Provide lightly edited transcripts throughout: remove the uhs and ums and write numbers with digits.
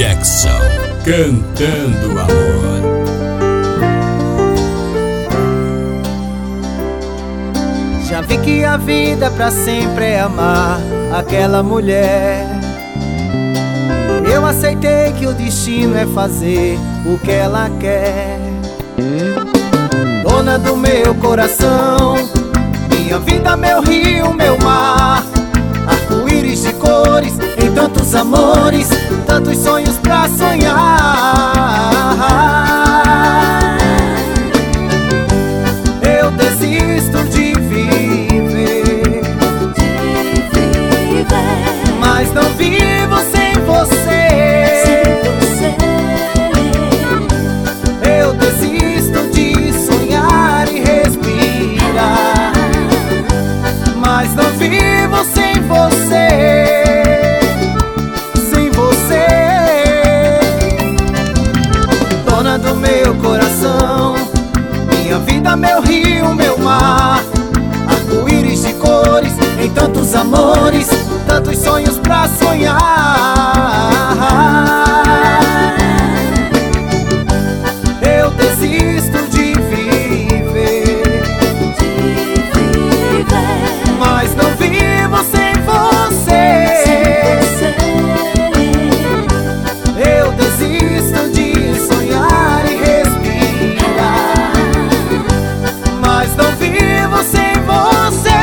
Jackson, cantando amor. Já vi que a vida pra sempre é amar aquela mulher. Eu aceitei que o destino é fazer o que ela quer. Dona do meu coração, minha vida, meu rio, meu mar, arco-íris de cores, em tantos amores, tantos sonhos pra sonhar. Eu desisto de viver, mas não vivo sem você. Eu desisto de sonhar e respirar, mas não vivo sem você. Sem você, dona do meu coração, minha vida, meu rio, meu mar, arco-íris de cores, em tantos amores, tantos sonhos pra sonhar. Eu desisto de viver, mas não vivo sem você. Eu desisto de sonhar e respirar, mas não vivo sem você.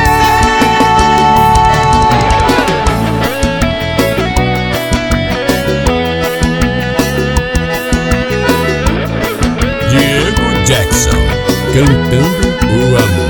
Diego Jackson, cantando o amor.